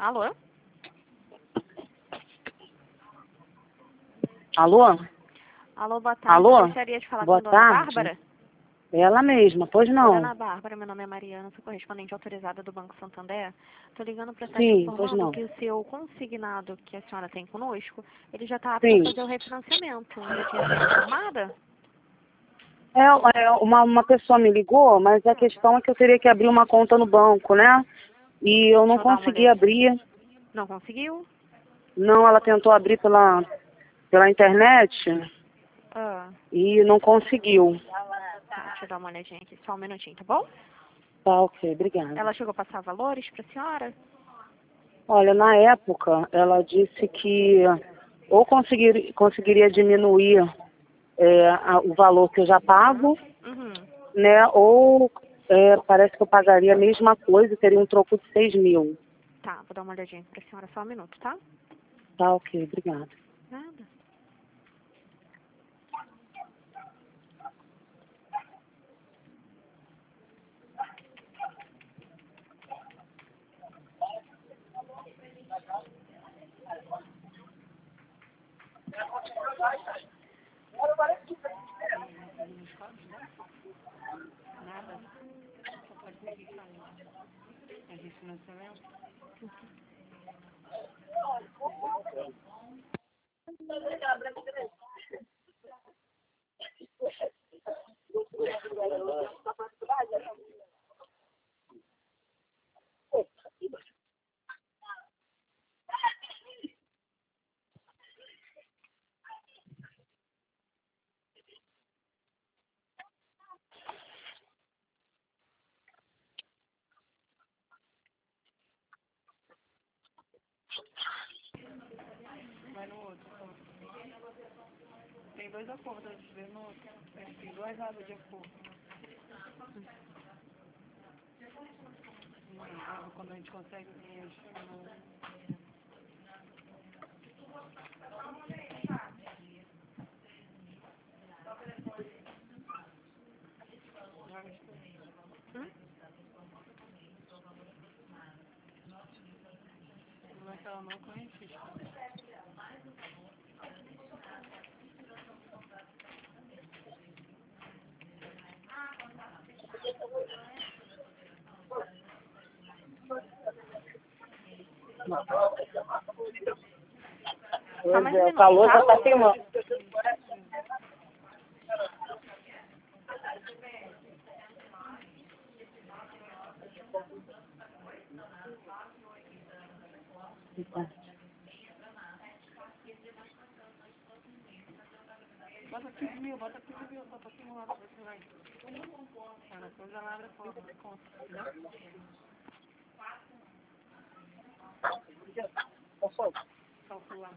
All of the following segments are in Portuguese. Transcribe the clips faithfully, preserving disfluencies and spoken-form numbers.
Alô? Alô? Alô, boa tarde. Alô? Eu gostaria de falar Boa com a dona tarde. Bárbara. Ela mesma, pois Oi, não? dona Bárbara, meu nome é Mariana, sou correspondente autorizada do Banco Santander. Estou ligando para estar te Sim, pois informando não. que o seu consignado que a senhora tem conosco, ele já está apto a Sim. fazer o refinanciamento. Já tinha sido informada? É, é, uma, uma pessoa me ligou, mas a questão é que eu teria que abrir uma conta no banco, né? E eu não Deixa eu dar uma consegui olhadinha. abrir. Não conseguiu? Não, ela tentou abrir pela, pela internet Ah, e não conseguiu. tá, deixa eu dar uma olhadinha aqui, só um minutinho, tá bom? Tá, ok, obrigada. Ela chegou a passar valores para a senhora? Olha, na época, ela disse que ou conseguir, conseguiria diminuir é, a- o valor que eu já pago, Uhum. né? Ou é, parece que eu pagaria a mesma coisa, teria um troco de seis mil. Tá, vou dar uma olhadinha para a senhora, só um minuto, tá? Tá, ok, obrigada. Nada. Nada. Só pode ser que caiu. É refinanciamento? Vai no outro. Tem dois acordos, vê no outro. Tem duas abas de acordo. Não, quando a gente consegue preencher, não. Hum? Não é que ela não conhece. Só mais um Pois é, o minuto, calor já tá? tá queimando. Bota quinze mil, bota quinze mil, só pra simular, pra ver se vai. Cara, depois ela abre a porta de conta, entendeu? Calcular.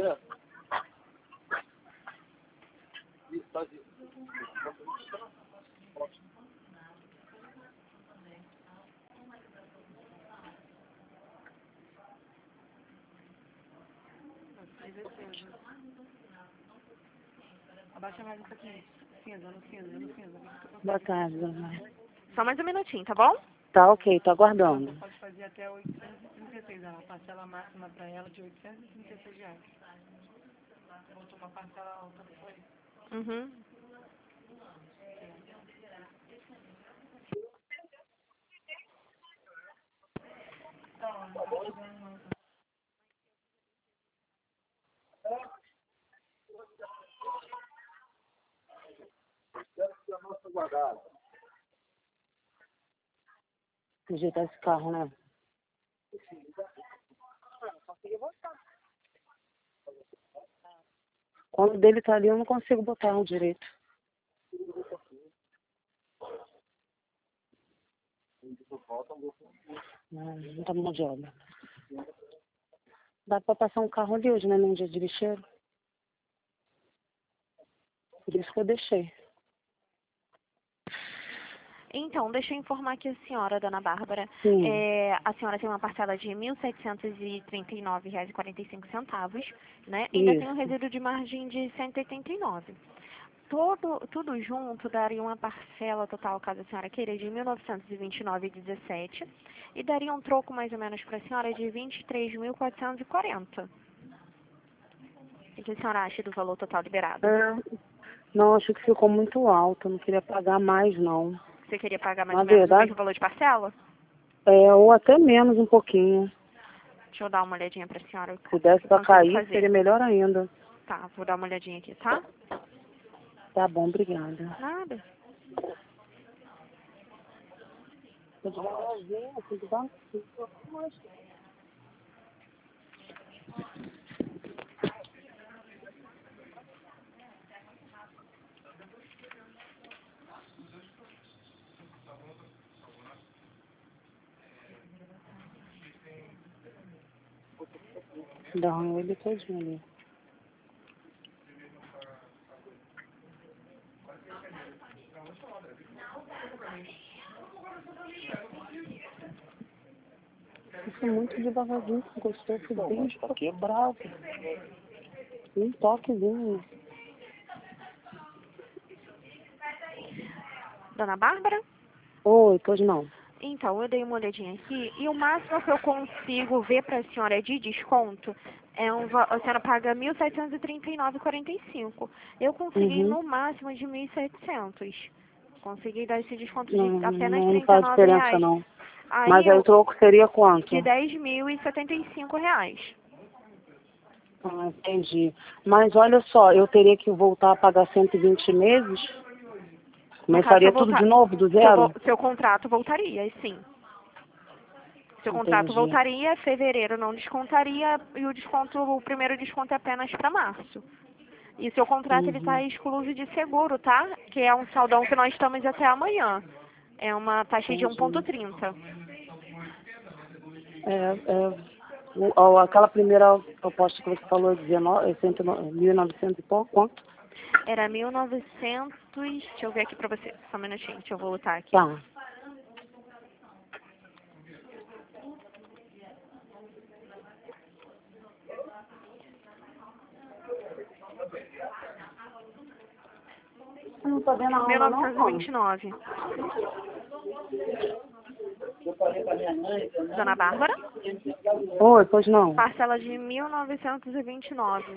Abaixa mais um pouquinho. Cinza, no cinza, no cinza. Boa tarde, dona. Só mais um minutinho, tá bom? Tá, ok, tô aguardando. Pode fazer até oitocentos e trinta e seis, a parcela máxima para ela de oitocentos e trinta e seis reais. Botou uma parcela alta, não foi? Uhum. Ajeitar esse carro, né? Quando o dele tá ali, eu não consigo botar o direito. Não, não tá mão de obra. Dá pra passar um carro ali hoje, né? Num dia de lixeiro. Por isso que eu deixei. Então, deixa eu informar aqui a senhora, dona Bárbara. Sim. É, a senhora tem uma parcela de mil setecentos e trinta e nove reais e quarenta e cinco centavos, né? Ainda tem um Isso. resíduo de margem de cento e oitenta e nove. todo, tudo junto daria uma parcela total, caso a senhora queira, de mil novecentos e vinte e nove reais e dezessete centavos e daria um troco mais ou menos para a senhora de vinte e três mil quatrocentos e quarenta reais. O que a senhora acha do valor total liberado? É, não, acho que ficou muito alto, não queria pagar mais, não. Você queria pagar mais Na ou menos verdade, o mesmo valor de parcela? É, ou até menos um pouquinho. Deixa eu dar uma olhadinha para a senhora. Se desse Eu pra consigo cair, fazer. seria melhor ainda. Tá, vou dar uma olhadinha aqui, tá? Tá bom, obrigada. Nada. Dá ruim ele todinho ali. Isso é muito devagarzinho, gostou que bem pra quebrar. Um toquezinho. Dona Bárbara? Oi, pois não. Então, eu dei uma olhadinha aqui e o máximo que eu consigo ver para a senhora de desconto é um, va- a senhora paga mil setecentos e trinta e nove reais e quarenta e cinco centavos. Eu consegui Uhum. no máximo de mil e setecentos. Consegui dar esse desconto de Não, apenas não trinta e faz nove diferença reais. não. Aí Mas aí o eu, troco seria quanto? de dez mil e setenta e cinco reais. Ah, entendi. Mas olha só, eu teria que voltar a pagar cento e vinte meses? No caso, se Começaria eu tudo voltar, de novo, do se eu zero? vo- seu contrato voltaria, sim. Seu contrato Entendi. voltaria, fevereiro não descontaria e o desconto, o primeiro desconto é apenas para março. E seu contrato ele está Uhum. excluso de seguro, tá? Que é um saldão que nós estamos até amanhã. É uma taxa de um ponto Entendi. trinta. É, é, o- ó, aquela primeira proposta que você falou, dezenove, é cento e nove mil e novecentos e pouco, quanto? Era mil e novecentos, deixa eu ver aqui pra você, só um minutinho, deixa eu voltar aqui. Tá. Você não tá vendo a mil aula não, novecentos e vinte e não? nove. Dona Bárbara? Oi, pois não. Parcela de mil novecentos e vinte e nove.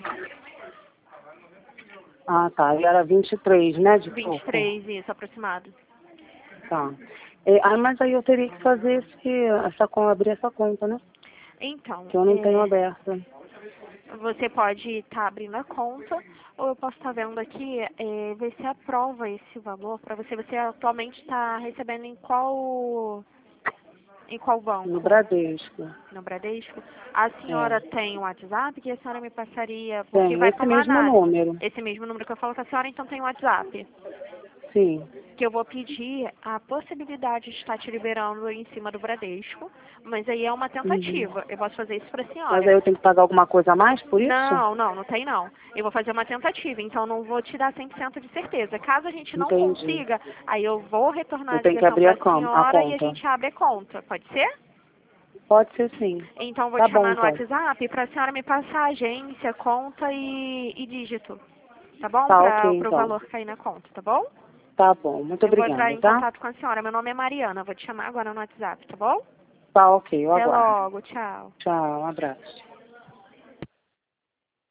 Ah, tá. E era vinte e três, né, de vinte e troco? três, isso, aproximado. Tá. É, ah, mas aí eu teria que fazer esse, essa, con- abrir essa conta, né? Então, Que eu não tenho é, aberta. você pode estar abrindo a conta, ou eu posso estar vendo aqui, é, ver se aprova esse valor para você. Você atualmente está recebendo em qual, em qual banco? No Bradesco. No Bradesco? A É. senhora tem um WhatsApp que a senhora me passaria, porque Tem vai esse para uma mesmo análise. número. Esse mesmo número que eu falo com a senhora, então tem um WhatsApp. Sim. Que eu vou pedir a possibilidade de estar te liberando em cima do Bradesco, mas aí é uma Uhum. tentativa. Eu posso fazer isso para a Mas senhora. aí eu tenho que pagar alguma coisa a mais por isso? Não, não, não tem não. Eu vou fazer uma tentativa, então não vou te dar cem por cento de certeza. Caso a gente não Entendi. consiga, aí eu vou retornar Eu a tenho que ligação abrir para a, a cam- a senhora e a conta. gente abre a conta. Pode ser? Pode ser sim. Então vou Tá te bom, chamar no então. WhatsApp para a senhora me passar agência, conta e, e dígito. Tá bom? Tá ok, Para o então. valor cair na conta, tá bom? Tá bom. Muito Eu vou entrar obrigada, em tá? contato com a senhora. Meu nome é Mariana. Vou te chamar agora no WhatsApp, tá bom? Tá ok, eu Até aguardo. logo. Tchau. Tchau, um abraço.